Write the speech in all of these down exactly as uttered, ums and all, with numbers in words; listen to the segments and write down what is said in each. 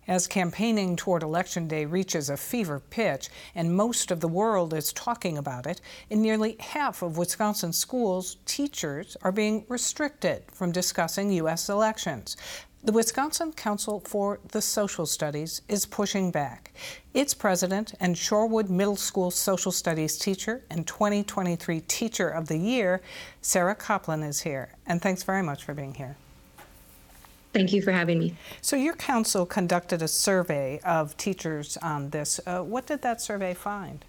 As campaigning toward Election Day reaches a fever pitch and most of the world is talking about it, in nearly half of Wisconsin schools, teachers are being restricted from discussing U S elections. The Wisconsin Council for the Social Studies is pushing back. Its president and Shorewood Middle School social studies teacher and twenty twenty-three Teacher of the Year, Sarah Copland, is here. And thanks very much for being here. Thank you for having me. So your council conducted a survey of teachers on this. Uh, what did that survey find?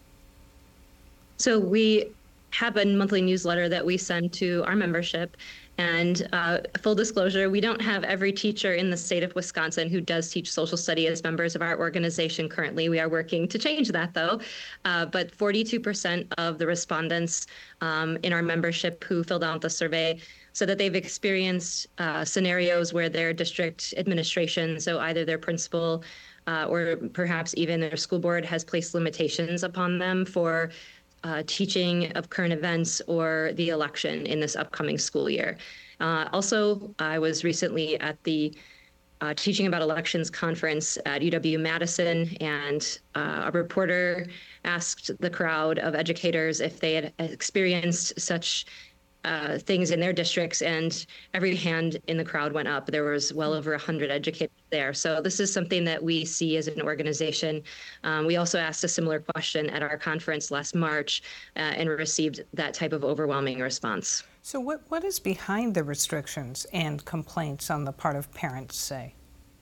So we have a monthly newsletter that we send to our membership. And uh, full disclosure, we don't have every teacher in the state of Wisconsin who does teach social study as members of our organization currently. We are working to change that, though. Uh, but forty-two percent of the respondents um, in our membership who filled out the survey said that they've experienced uh, scenarios where their district administration, so either their principal uh, or perhaps even their school board, has placed limitations upon them for Uh, teaching of current events or the election in this upcoming school year. Uh, also, I was recently at the uh, Teaching About Elections conference at U W-Madison, and uh, a reporter asked the crowd of educators if they had experienced such uh, things in their districts, and every hand in the crowd went up. There was well over one hundred educators there. So this is something that we see as an organization. Um, we also asked a similar question at our conference last March uh, and received that type of overwhelming response. So what, what is behind the restrictions and complaints on the part of parents, say?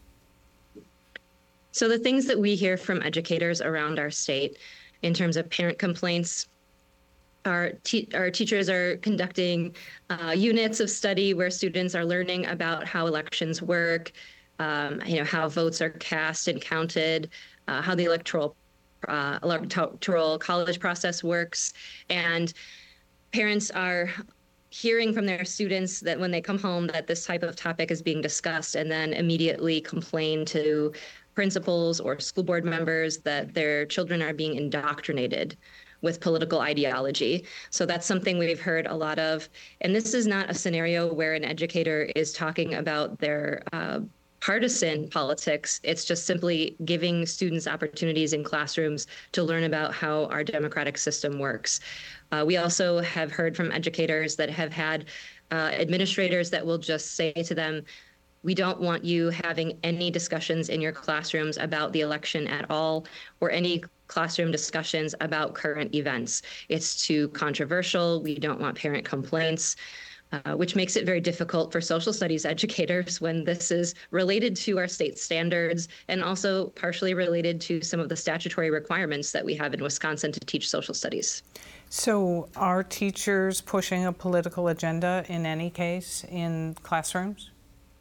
So the things that we hear from educators around our state in terms of parent complaints, Our, te our teachers are conducting uh, units of study where students are learning about how elections work, um, you know, how votes are cast and counted, uh, how the electoral uh, electoral college process works. And parents are hearing from their students that when they come home that this type of topic is being discussed, and then immediately complain to principals or school board members that their children are being indoctrinated with political ideology. So that's something we've heard a lot of. And this is not a scenario where an educator is talking about their uh, partisan politics. It's just simply giving students opportunities in classrooms to learn about how our democratic system works. Uh, we also have heard from educators that have had uh, administrators that will just say to them, we don't want you having any discussions in your classrooms about the election at all, or any classroom discussions about current events. It's too controversial. We don't want parent complaints, uh, which makes it very difficult for social studies educators when this is related to our state standards and also partially related to some of the statutory requirements that we have in Wisconsin to teach social studies. So are teachers pushing a political agenda in any case in classrooms?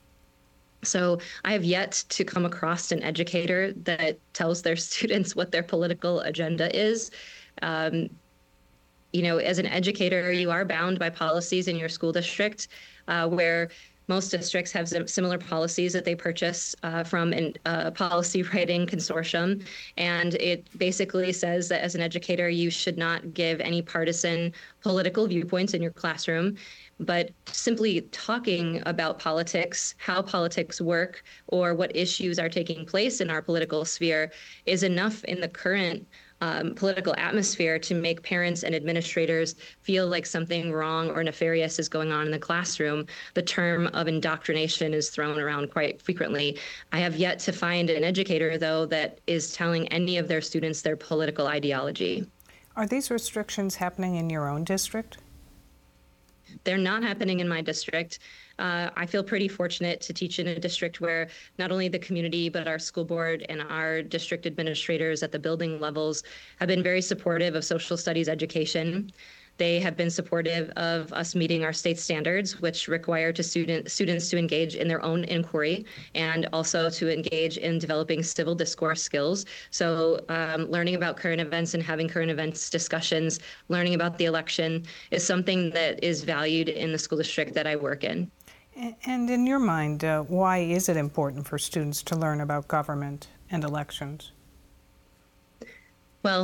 So I have yet to come across an educator that tells their students what their political agenda is. Um, you know, as an educator, you are bound by policies in your school district, uh, where most districts have similar policies that they purchase uh, from a uh, policy writing consortium. And it basically says that as an educator, you should not give any partisan political viewpoints in your classroom, but simply talking about politics, how politics work, or what issues are taking place in our political sphere is enough in the current Um, political atmosphere to make parents and administrators feel like something wrong or nefarious is going on in the classroom. The term of indoctrination is thrown around quite frequently. I have yet to find an educator, though, that is telling any of their students their political ideology. Are these restrictions happening in your own district? They're not happening in my district. Uh, I feel pretty fortunate to teach in a district where not only the community, but our school board and our district administrators at the building levels have been very supportive of social studies education. They have been supportive of us meeting our state standards, which require to student, students to engage in their own inquiry and also to engage in developing civil discourse skills. So um, learning about current events and having current events discussions, learning about the election is something that is valued in the school district that I work in. And in your mind, uh, why is it important for students to learn about government and elections? Well, I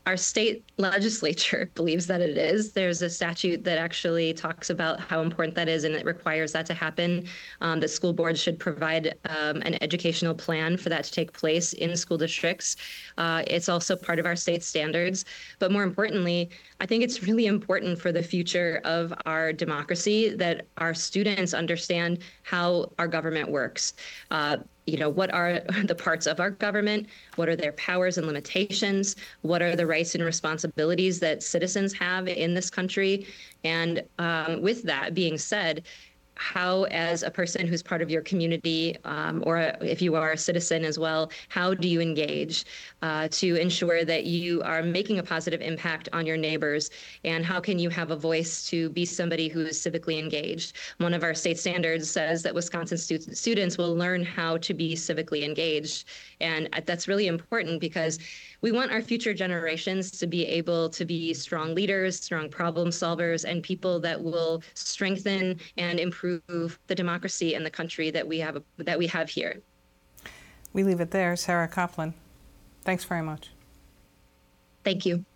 our state legislature believes that it is. There's a statute that actually talks about how important that is, and it requires that to happen. Um, that school boards should provide um, an educational plan for that to take place in school districts. Uh, it's also part of our state standards. But more importantly, I think it's really important for the future of our democracy that our students understand how our government works. Uh, you know, what are the parts of our government? What are their powers and limitations? What are the rights and responsibilities that citizens have in this country? And um, with that being said, how, as a person who's part of your community, um, or if you are a citizen as well, how do you engage uh, to ensure that you are making a positive impact on your neighbors? And how can you have a voice to be somebody who is civically engaged? One of our state standards says that Wisconsin stu- students will learn how to be civically engaged. And that's really important because we want our future generations to be able to be strong leaders, strong problem solvers, and people that will strengthen and improve the democracy and the country that we have that we have here. We leave it there. Sarah Kaplan, thanks very much. Thank you.